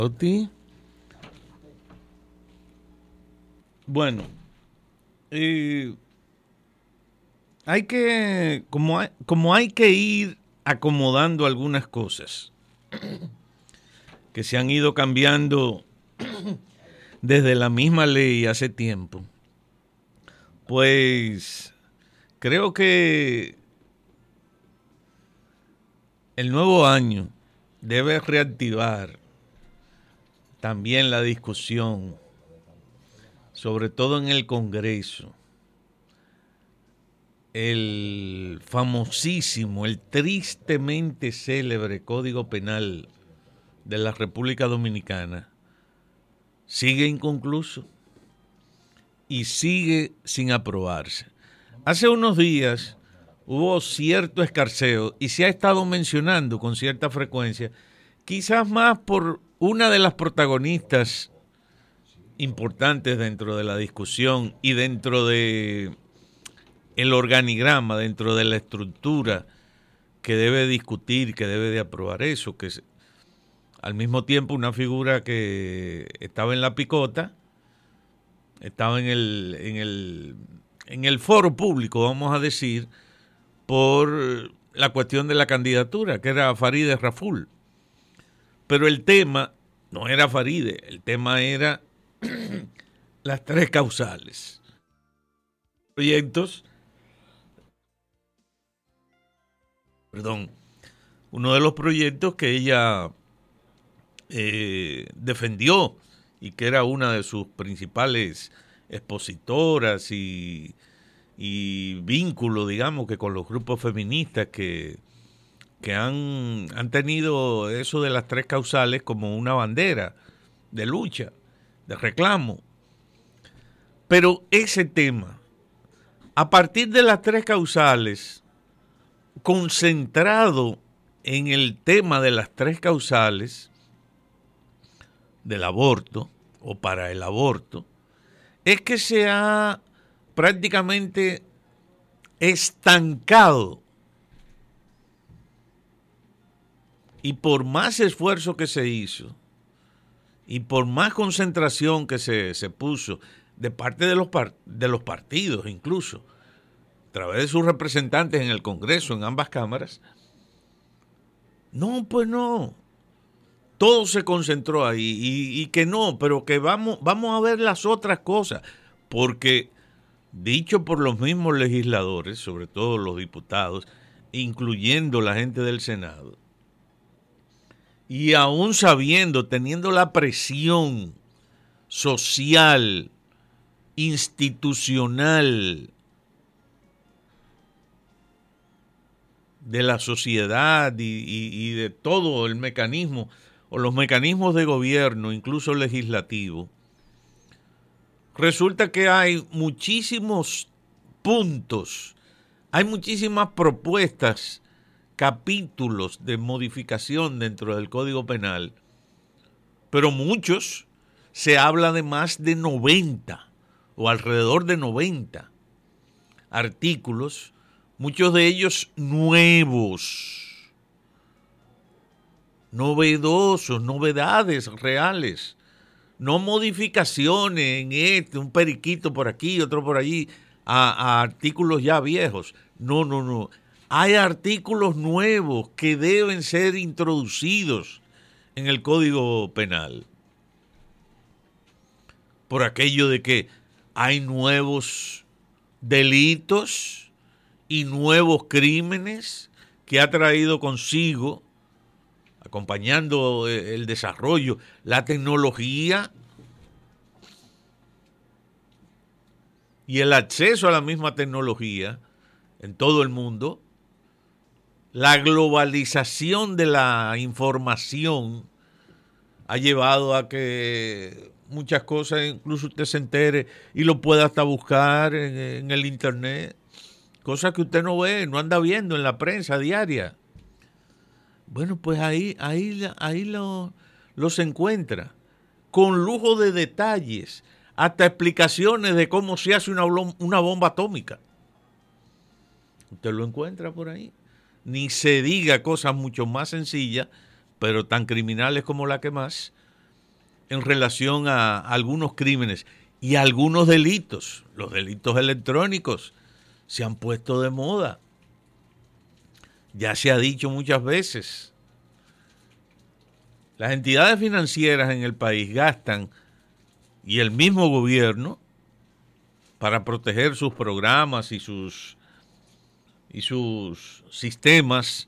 Oti. Bueno, eh, hay que, como hay que ir acomodando algunas cosas que se han ido cambiando desde la misma ley hace tiempo, pues creo que el nuevo año debe reactivar también la discusión, sobre todo en el Congreso, el famosísimo, el tristemente célebre Código Penal de la República Dominicana sigue inconcluso y sigue sin aprobarse. Hace unos días hubo cierto escarceo y se ha estado mencionando con cierta frecuencia, quizás más por una de las protagonistas importantes dentro de la discusión y dentro de el organigrama, dentro de la estructura que debe discutir, que debe de aprobar eso, que es al mismo tiempo una figura que estaba en la picota, estaba en el foro público, vamos a decir, por la cuestión de la candidatura, que era Farideh Raful. Pero el tema no era Farideh, el tema era las tres causales. Proyectos, perdón, uno de los proyectos que ella defendió y que era una de sus principales expositoras y vínculo, digamos, que con los grupos feministas que han tenido eso de las tres causales como una bandera de lucha, de reclamo. Pero ese tema, a partir de las tres causales, concentrado en el tema de las tres causales del aborto o para el aborto, es que se ha prácticamente estancado. Y por más esfuerzo que se hizo y por más concentración que se puso de parte de los partidos, incluso a través de sus representantes en el Congreso, en ambas cámaras, no, pues no. Todo se concentró ahí y que no, pero que vamos a ver las otras cosas, porque dicho por los mismos legisladores, sobre todo los diputados, incluyendo la gente del Senado, y aún sabiendo, teniendo la presión social, institucional de la sociedad y de todo el mecanismo o los mecanismos de gobierno, incluso legislativo, resulta que hay muchísimos puntos, hay muchísimas propuestas, capítulos de modificación dentro del Código Penal, pero muchos se habla de más de 90 o alrededor de 90 artículos, muchos de ellos nuevos, novedosos, novedades reales, no modificaciones en un periquito por aquí, otro por allí, a artículos ya viejos. No, no, no. Hay artículos nuevos que deben ser introducidos en el Código Penal. Por aquello de que hay nuevos delitos y nuevos crímenes que ha traído consigo, acompañando el desarrollo, la tecnología y el acceso a la misma tecnología en todo el mundo, la globalización de la información ha llevado a que muchas cosas, incluso usted se entere y lo pueda hasta buscar en el internet, cosas que usted no ve, no anda viendo en la prensa diaria. Bueno, pues ahí los encuentra, con lujo de detalles, hasta explicaciones de cómo se hace una bomba atómica. Usted lo encuentra por ahí. Ni se diga cosas mucho más sencillas, pero tan criminales como la que más, en relación a algunos crímenes y a algunos delitos. Los delitos electrónicos se han puesto de moda. Ya se ha dicho muchas veces. Las entidades financieras en el país gastan, y el mismo gobierno, para proteger sus programas y sus sistemas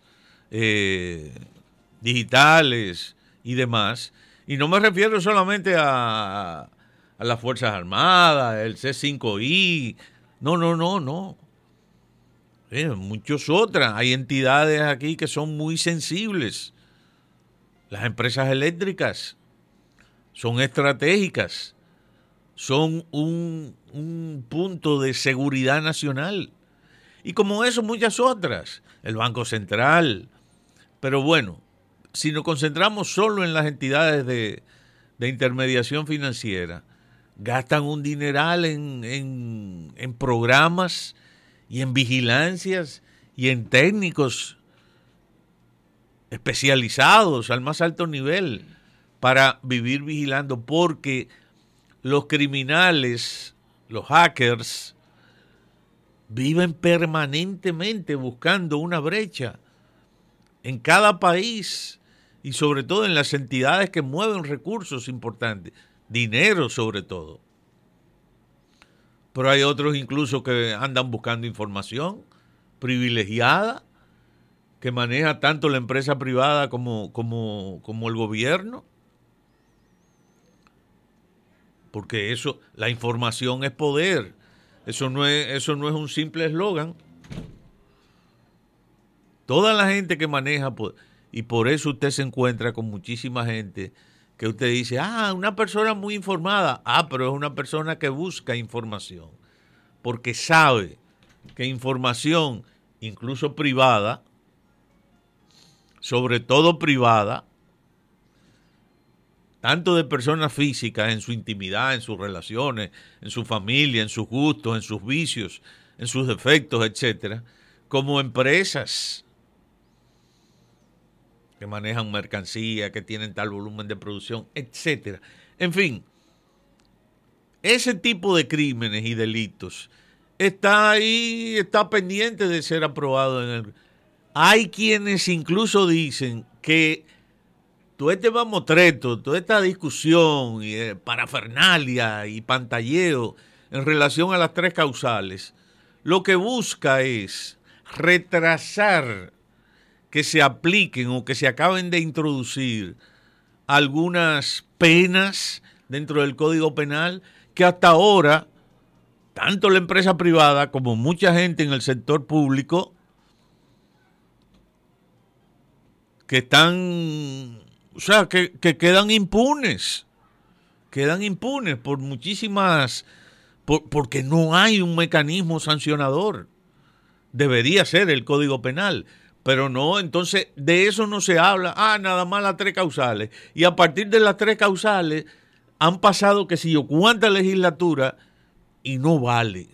digitales y demás. Y no me refiero solamente a las Fuerzas Armadas, el C5I. No. Muchas otras. Hay entidades aquí que son muy sensibles. Las empresas eléctricas son estratégicas. Son un punto de seguridad nacional. Y como eso, muchas otras. El Banco Central. Pero bueno, si nos concentramos solo en las entidades de intermediación financiera, gastan un dineral en programas y en vigilancias y en técnicos especializados al más alto nivel para vivir vigilando, porque los criminales, los hackers, viven permanentemente buscando una brecha en cada país y sobre todo en las entidades que mueven recursos importantes, dinero sobre todo. Pero hay otros incluso que andan buscando información privilegiada que maneja tanto la empresa privada como el gobierno. Porque eso, la información es poder. Eso no es un simple eslogan. Toda la gente que maneja, y por eso usted se encuentra con muchísima gente que usted dice, una persona muy informada. Pero es una persona que busca información. Porque sabe que información, incluso privada, sobre todo privada, tanto de personas físicas en su intimidad, en sus relaciones, en su familia, en sus gustos, en sus vicios, en sus defectos, etcétera, como empresas que manejan mercancía, que tienen tal volumen de producción, etcétera. En fin, ese tipo de crímenes y delitos está ahí, está pendiente de ser aprobado. Hay quienes incluso dicen que todo este mamotreto, toda esta discusión, parafernalia y pantalleo en relación a las 3 causales, lo que busca es retrasar que se apliquen o que se acaben de introducir algunas penas dentro del Código Penal que hasta ahora, tanto la empresa privada como mucha gente en el sector público, que están, que quedan impunes por muchísimas, porque no hay un mecanismo sancionador. Debería ser el Código Penal, pero no, entonces de eso no se habla. Nada más las 3 causales. Y a partir de las 3 causales han pasado que si yo cuánta legislatura y no vale.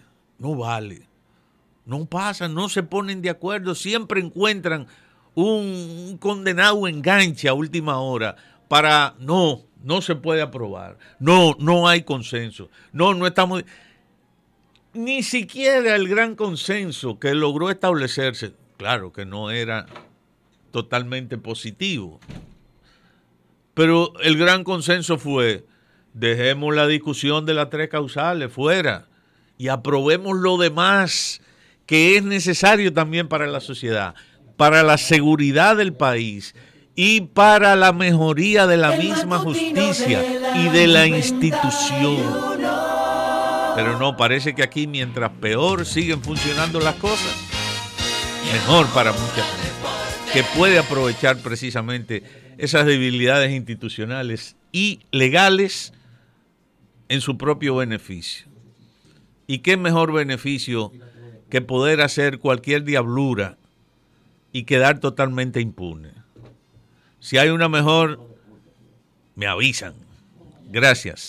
No pasan, no se ponen de acuerdo, siempre encuentran un condenado enganche a última hora para no se puede aprobar. No hay consenso. No estamos. Ni siquiera el gran consenso que logró establecerse, claro que no era totalmente positivo, pero el gran consenso fue: dejemos la discusión de las 3 causales fuera y aprobemos lo demás que es necesario también para la sociedad, para la seguridad del país y para la mejoría de la misma justicia y de la institución. Pero no, parece que aquí mientras peor siguen funcionando las cosas, mejor para mucha gente, que puede aprovechar precisamente esas debilidades institucionales y legales en su propio beneficio. ¿Y qué mejor beneficio que poder hacer cualquier diablura y quedar totalmente impune? Si hay una mejor, me avisan. Gracias.